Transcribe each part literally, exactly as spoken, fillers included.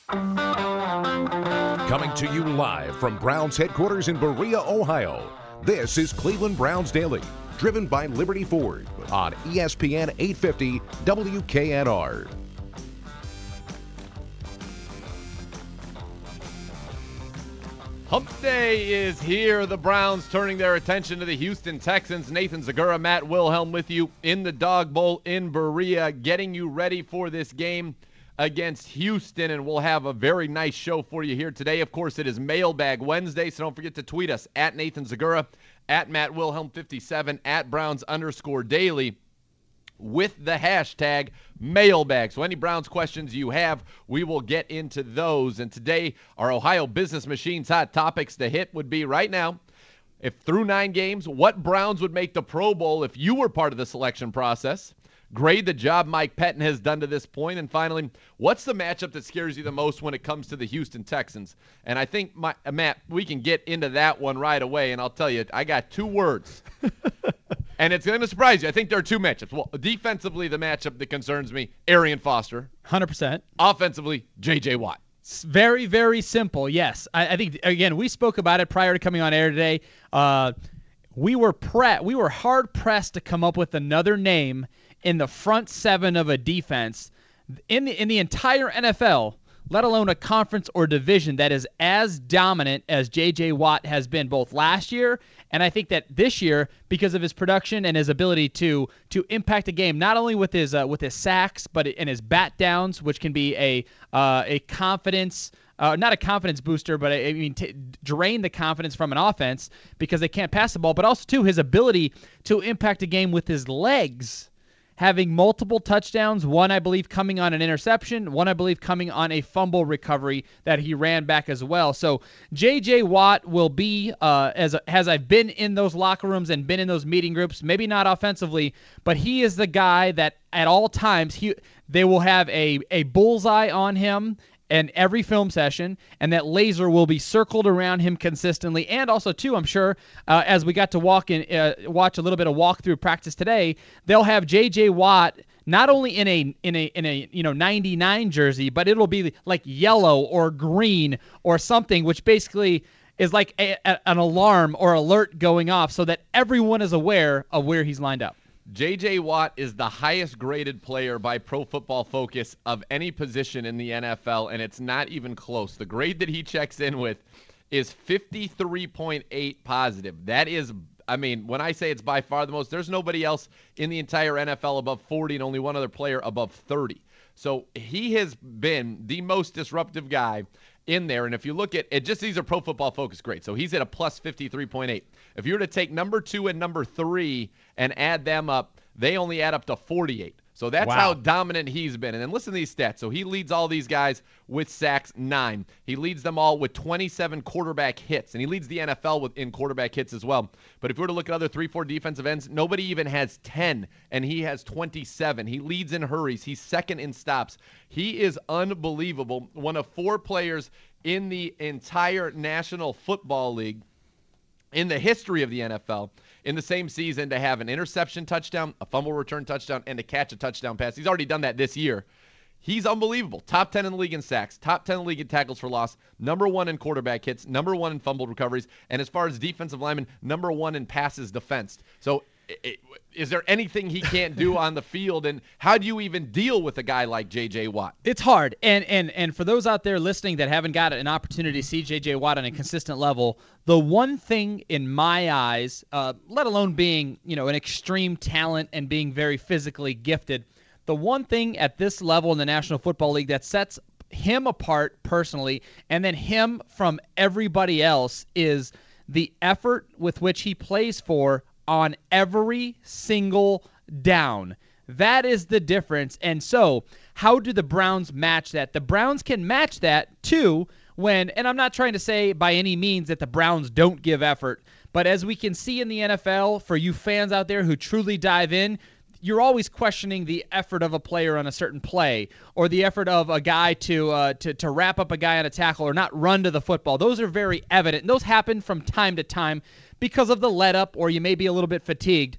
Coming to you live from Browns headquarters in Berea, Ohio, this is Cleveland Browns Daily, driven by Liberty Ford on E S P N eight fifty W K N R. Hump Day is here. The Browns turning their attention to the Houston Texans. Nathan Zegura, Matt Wilhelm with you in the Dog Bowl in Berea, getting you ready for this game against Houston, and we'll have a very nice show for you here today. Of course, it is Mailbag Wednesday, so don't forget to tweet us at Nathan Zegura, at Matt Wilhelm fifty-seven, at Browns underscore daily with the hashtag mailbag. So any Browns questions you have, we will get into those. And today, our Ohio Business Machine's hot topics to hit would be right now, if through nine games, what Browns would make the Pro Bowl if you were part of the selection process? Grade the job Mike Pettine has done to this point. And finally, what's the matchup that scares you the most when it comes to the Houston Texans? And I think, my, Matt, we can get into that one right away. And I'll tell you, I got two words. And it's going to surprise you. I think there are two matchups. Well, defensively, the matchup that concerns me, Arian Foster. one hundred percent. Offensively, J J. Watt. It's very, very simple, yes. I, I think, again, we spoke about it prior to coming on air today. Uh, we were pre- we were hard-pressed to come up with another name in the front seven of a defense in the in the entire N F L, let alone a conference or division that is as dominant as J J. Watt has been both last year and I think that this year, because of his production and his ability to to impact a game, not only with his uh, with his sacks, but in his bat downs, which can be a uh, a confidence. Uh, not a confidence booster, but I mean, t- drain the confidence from an offense because they can't pass the ball, but also, too, his ability to impact a game with his legs, having multiple touchdowns, one, I believe, coming on an interception, one, I believe, coming on a fumble recovery that he ran back as well. So J J. Watt will be, uh, as as I've been in those locker rooms and been in those meeting groups, maybe not offensively, but he is the guy that at all times he they will have a, a bullseye on him and every film session, and that laser will be circled around him consistently. And also, too, I'm sure, uh, as we got to walk in, uh, watch a little bit of walkthrough practice today, they'll have J J. Watt not only in a in a in a you know ninety-nine jersey, but it'll be like yellow or green or something, which basically is like a, a, an alarm or alert going off, so that everyone is aware of where he's lined up. J J. Watt is the highest graded player by Pro Football Focus of any position in the N F L, and it's not even close. The grade that he checks in with is fifty-three point eight positive. That is, I mean, when I say it's by far the most, there's nobody else in the entire N F L above forty and only one other player above thirty. So he has been the most disruptive guy in there. And if you look at it, just these are Pro Football Focus grades. So he's at a plus fifty-three point eight. If you were to take number two and number three and add them up, they only add up to forty-eight. So that's wow. how dominant he's been. And then listen to these stats. So he leads all these guys with sacks, nine. He leads them all with twenty-seven quarterback hits. And he leads the N F L with in quarterback hits as well. But if you were to look at other three, four defensive ends, nobody even has ten, and he has twenty-seven. He leads in hurries. He's second in stops. He is unbelievable. One of four players in the entire National Football League in the history of the N F L in the same season to have an interception touchdown, a fumble return touchdown, and to catch a touchdown pass. He's already done that this year. He's unbelievable. Top ten in the league in sacks, top ten in the league in tackles for loss, number one in quarterback hits, number one in fumble recoveries, and as far as defensive lineman, number one in passes defensed. So it, is there anything he can't do on the field, and how do you even deal with a guy like J J. Watt? It's hard, and and and for those out there listening that haven't got an opportunity to see J J. Watt on a consistent level, the one thing in my eyes, uh, let alone being you know an extreme talent and being very physically gifted, the one thing at this level in the National Football League that sets him apart personally, and then him from everybody else, is the effort with which he plays for on every single down. That is the difference. And so, how do the Browns match that? The Browns can match that, too, when, and I'm not trying to say by any means that the Browns don't give effort, but as we can see in the N F L, for you fans out there who truly dive in, you're always questioning the effort of a player on a certain play, or the effort of a guy to uh, to to wrap up a guy on a tackle or not run to the football. Those are very evident, and those happen from time to time because of the let up, or you may be a little bit fatigued.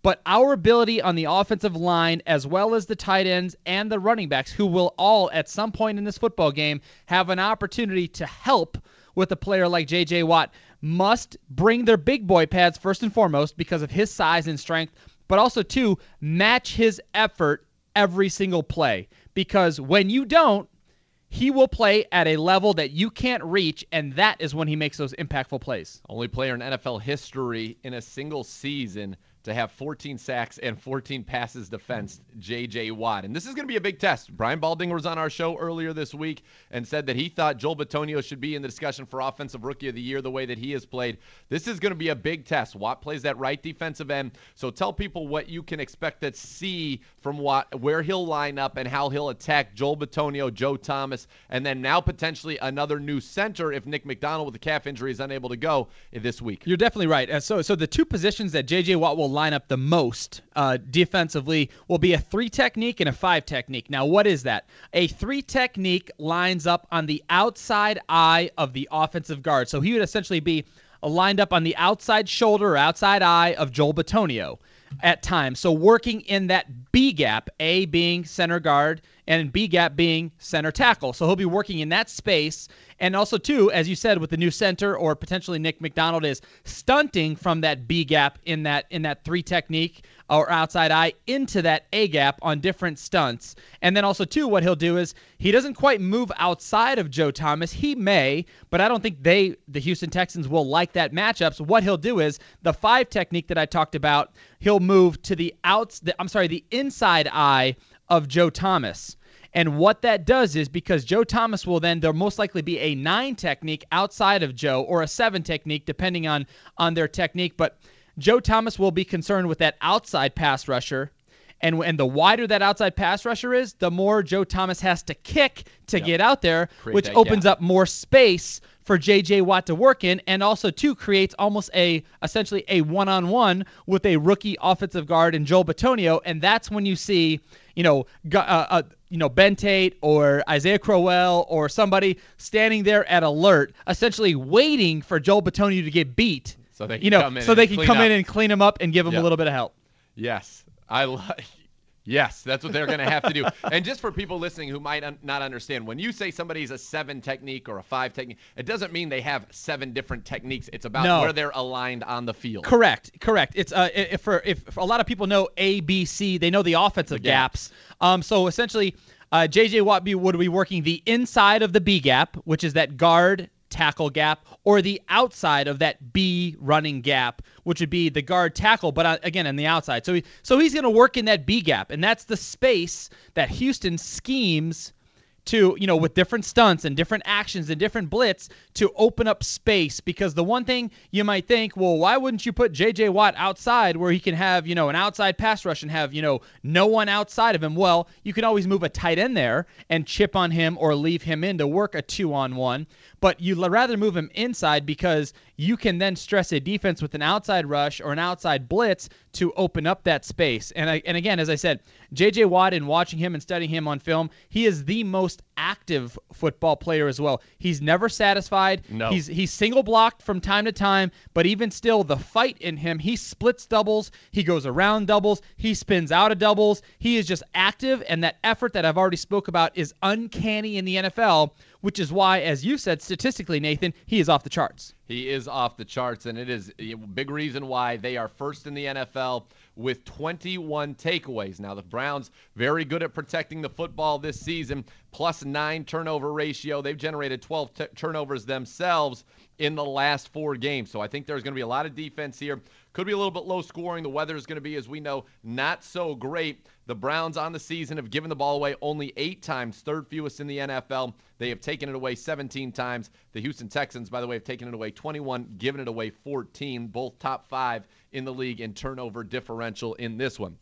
but our ability on the offensive line, as well as the tight ends and the running backs, who will all at some point in this football game have an opportunity to help with a player like J J. Watt, must bring their big boy pads first and foremost because of his size and strength, but also, two, match his effort every single play. Because when you don't, he will play at a level that you can't reach, and that is when he makes those impactful plays. Only player in N F L history in a single season to have fourteen sacks and fourteen passes defensed, J J. Watt. And this is going to be a big test. Brian Baldinger was on our show earlier this week and said that he thought Joel Bitonio should be in the discussion for Offensive Rookie of the Year the way that he has played. This is going to be a big test. Watt plays that right defensive end. So tell people what you can expect to see from Watt, where he'll line up and how he'll attack Joel Bitonio, Joe Thomas, and then now potentially another new center if Nick McDonald with a calf injury is unable to go this week. You're definitely right. Uh, so, so the two positions that J J. Watt will line up the most uh, defensively will be a three technique and a five technique. Now, what is that? A three technique lines up on the outside eye of the offensive guard. So he would essentially be lined up on the outside shoulder or outside eye of Joel Bitonio at times. So working in that B gap, A being center guard and B gap being center tackle. So he'll be working in that space. And also, too, as you said, with the new center or potentially Nick McDonald is stunting from that B gap in that in that three technique or outside eye into that A gap on different stunts. And then also, too, what he'll do is he doesn't quite move outside of Joe Thomas. He may, but I don't think they, the Houston Texans, will like that matchup. So what he'll do is the five technique that I talked about, he'll move to the outs. The, I'm sorry, the inside eye of Joe Thomas. And what that does is, because Joe Thomas will then, there'll most likely be a nine technique outside of Joe or a seven technique, depending on, on their technique. But Joe Thomas will be concerned with that outside pass rusher. And, and the wider that outside pass rusher is, the more Joe Thomas has to kick to yep. get out there, Create which opens gap. up more space for J J. Watt to work in, and also, too, creates almost a essentially a one-on-one with a rookie offensive guard in Joel Bitonio, and that's when you see, you know, uh, uh, you know, Ben Tate or Isaiah Crowell or somebody standing there at alert, essentially waiting for Joel Bitonio to get beat, so they can you know, come in so they can come up. in and clean him up and give him yep. a little bit of help. Yes, I like. Yes, that's what they're going to have to do. And just for people listening who might un- not understand, when you say somebody's a seven technique or a five technique, it doesn't mean they have seven different techniques. It's about no. where they're aligned on the field. Correct, correct. It's uh, if for if, if a lot of people know A, B, C, they know the offensive the gaps. gaps. Um, so essentially, uh, J J. Watt be, would be working the inside of the B gap, which is that guard tackle gap, or the outside of that B running gap, which would be the guard tackle, but uh, again, on the outside. So, he, so he's going to work in that B gap, and that's the space that Houston schemes to, you know, with different stunts and different actions and different blitz to open up space. Because the one thing you might think, well, why wouldn't you put J J. Watt outside where he can have, you know, an outside pass rush and have, you know, no one outside of him? Well, you can always move a tight end there and chip on him or leave him in to work a two-on-one. But you'd rather move him inside because you can then stress a defense with an outside rush or an outside blitz to open up that space. And I, and again, as I said, J J. Watt, in watching him and studying him on film, he is the most active football player as well. He's never satisfied. No. He's he's single blocked from time to time, but even still, the fight in him, he splits doubles, he goes around doubles, he spins out of doubles. He is just active, and that effort that I've already spoke about is uncanny in the N F L, which is why, as you said, statistically, Nathan, he is off the charts. He is off the charts, and it is a big reason why they are first in the N F L with twenty-one takeaways. Now, the Browns, very good at protecting the football this season, plus nine turnover ratio. They've generated twelve t- turnovers themselves in the last four games. So I think there's going to be a lot of defense here. Could be a little bit low scoring. The weather is going to be, as we know, not so great. The Browns on the season have given the ball away only eight times, third fewest in the N F L. They have taken it away seventeen times. The Houston Texans, by the way, have taken it away twenty-one, given it away fourteen, both top five in the league in turnover differential in this one.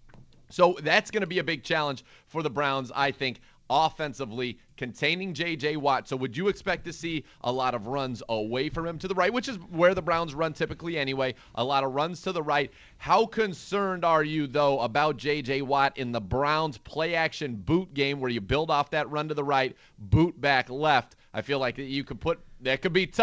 So that's going to be a big challenge for the Browns, I think, offensively, containing J J. Watt. So would you expect to see a lot of runs away from him to the right, which is where the Browns run typically anyway, a lot of runs to the right? How concerned are you, though, about J J. Watt in the Browns play-action boot game where you build off that run to the right, boot back left? I feel like you could put – that could be tough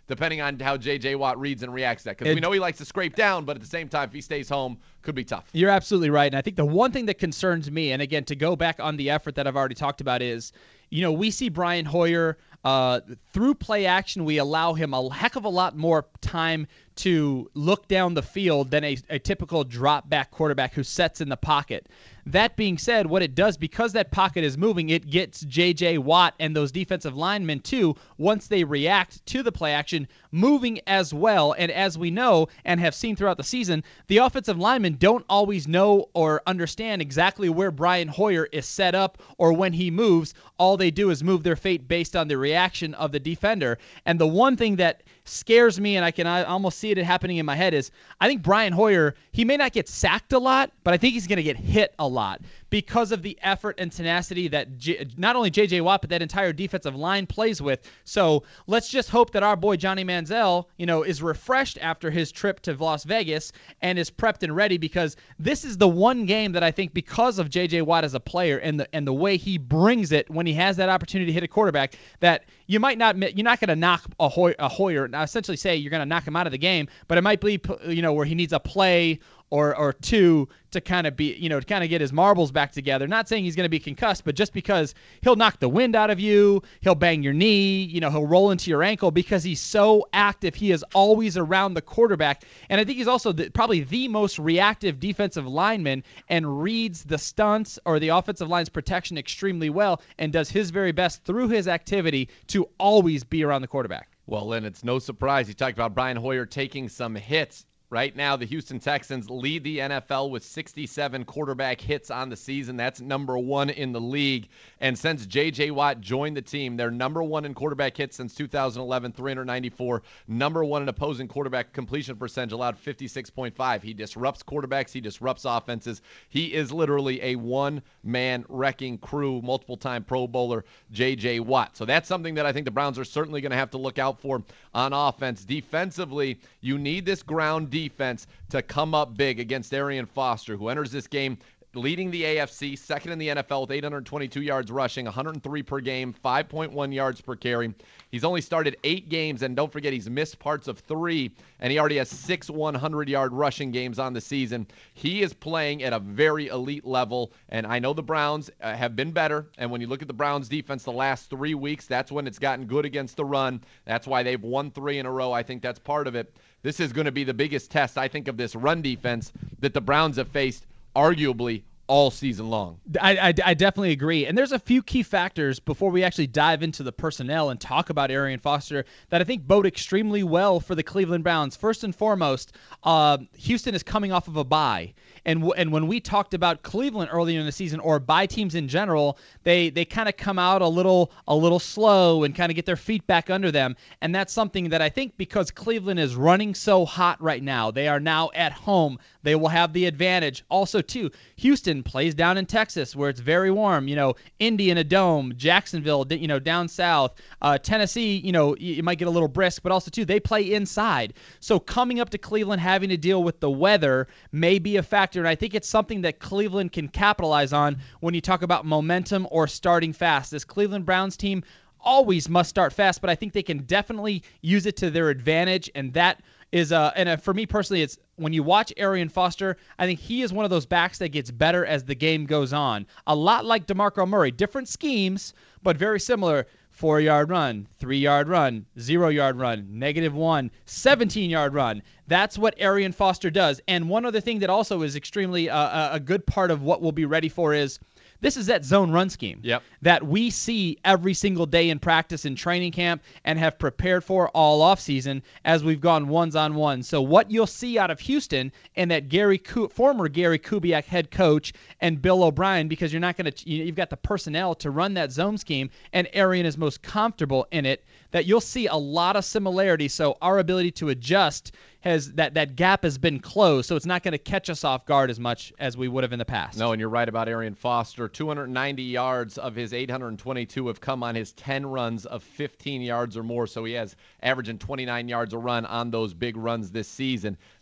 depending on how J J. Watt reads and reacts to that. Because we know he likes to scrape down, but at the same time, if he stays home, could be tough. You're absolutely right. And I think the one thing that concerns me, and again, to go back on the effort that I've already talked about is, you know, we see Brian Hoyer uh, through play action. We allow him a heck of a lot more time to look down the field than a, a typical drop back quarterback who sets in the pocket. That being said, what it does, because that pocket is moving, it gets J J. Watt and those defensive linemen, too, once they react to the play action, moving as well. And as we know and have seen throughout the season, the offensive linemen don't always know or understand exactly where Brian Hoyer is set up or when he moves. All they do is move their fate based on the reaction of the defender. And the one thing that scares me, and I can I almost see it happening in my head, is I think Brian Hoyer, he may not get sacked a lot, but I think he's going to get hit a lot because of the effort and tenacity that J- not only J J. Watt, but that entire defensive line plays with. So let's just hope that our boy Johnny Manziel, you know, is refreshed after his trip to Las Vegas and is prepped and ready, because this is the one game that I think, because of J J. Watt as a player and the and the way he brings it when he has that opportunity to hit a quarterback, that you might not you're not going to knock a, Hoy, a Hoyer. Now, essentially say you're going to knock him out of the game, but it might be, you know, where he needs a play or or two to kind of be, you know, to kind of get his marbles back together. Not saying he's going to be concussed, but just because he'll knock the wind out of you, he'll bang your knee, you know, he'll roll into your ankle because he's so active. He is always around the quarterback. And I think he's also the, probably the most reactive defensive lineman and reads the stunts or the offensive line's protection extremely well and does his very best through his activity to always be around the quarterback. Well, Lynn, it's no surprise. You talked about Brian Hoyer taking some hits. Right now, the Houston Texans lead the N F L with sixty-seven quarterback hits on the season. That's number one in the league. And since J J. Watt joined the team, they're number one in quarterback hits since two thousand eleven, three hundred ninety-four. Number one in opposing quarterback completion percentage, allowed fifty-six point five. He disrupts quarterbacks. He disrupts offenses. He is literally a one-man wrecking crew, multiple-time Pro Bowler, J J. Watt. So that's something that I think the Browns are certainly going to have to look out for on offense. Defensively, you need this ground defense defense to come up big against Arian Foster, who enters this game leading the A F C, second in the N F L with eight hundred twenty-two yards rushing, one hundred three per game, five point one yards per carry. He's only started eight games, and don't forget he's missed parts of three, and he already has six hundred-yard rushing games on the season. He is playing at a very elite level, and I know the Browns uh, have been better, and when you look at the Browns defense the last three weeks, that's when it's gotten good against the run. That's why they've won three in a row. I think that's part of it. This is going to be the biggest test, I think, of this run defense that the Browns have faced arguably all season long. I, I, I definitely agree. And there's a few key factors before we actually dive into the personnel and talk about Arian Foster that I think bode extremely well for the Cleveland Browns. First and foremost, uh, Houston is coming off of a bye. And w- and when we talked about Cleveland earlier in the season, or bye teams in general, they they kind of come out a little a little slow and kind of get their feet back under them. And that's something that I think, because Cleveland is running so hot right now, they are now at home, they will have the advantage. Also, too, Houston plays down in Texas where it's very warm. You know, Indy in a dome, Jacksonville, you know, down south, uh, Tennessee, you know, you might get a little brisk, but also, too, they play inside. So coming up to Cleveland, having to deal with the weather may be a factor. And I think it's something that Cleveland can capitalize on when you talk about momentum or starting fast. This Cleveland Browns team always must start fast, but I think they can definitely use it to their advantage. And that is, uh, and uh, for me personally, it's when you watch Arian Foster, I think he is one of those backs that gets better as the game goes on. A lot like DeMarco Murray, different schemes, but very similar. Four-yard run, three-yard run, zero-yard run, negative one, seventeen-yard run. That's what Arian Foster does. And one other thing that also is extremely uh, a good part of what we'll be ready for is this is that zone run scheme yep. that we see every single day in practice and training camp and have prepared for all offseason as we've gone ones-on-one. So what you'll see out of Houston and that Gary, former Gary Kubiak head coach and Bill O'Brien, because you're not going to, you've got the personnel to run that zone scheme, and Arian is most comfortable in it, that you'll see a lot of similarity. So our ability to adjust has that that gap has been closed, so it's not going to catch us off guard as much as we would have in the past. No, and you're right about Arian Foster. two hundred ninety yards of his eight hundred twenty-two have come on his ten runs of fifteen yards or more, so he has averaging twenty-nine yards a run on those big runs this season.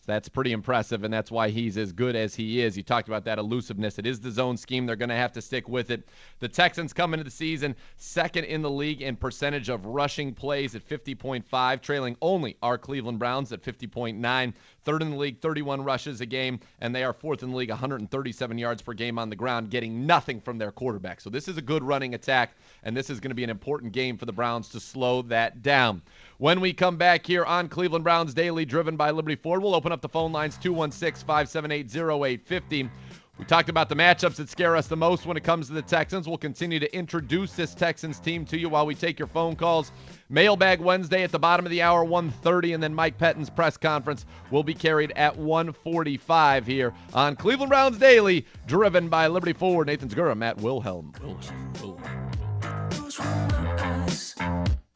That's pretty impressive, and that's why he's as good as he is. You talked about that elusiveness. It is the zone scheme. They're going to have to stick with it. The Texans come into the season second in the league in percentage of rushing plays at fifty point five, trailing only our Cleveland Browns at fifty point nine. Third in the league, thirty-one rushes a game, and they are fourth in the league, one hundred thirty-seven yards per game on the ground, getting nothing from their quarterback. So this is a good running attack, and this is going to be an important game for the Browns to slow that down. When we come back here on Cleveland Browns Daily, driven by Liberty Ford, we'll open up the phone lines two one six, five seven eight, zero eight five zero. We talked about the matchups that scare us the most when it comes to the Texans. We'll continue to introduce this Texans team to you while we take your phone calls. Mailbag Wednesday at the bottom of the hour, one thirty, and then Mike Pettine's press conference will be carried at one forty-five here on Cleveland Browns Daily, driven by Liberty Ford. Nathan Zagura, Matt Wilhelm. Wilhelm. Wilhelm.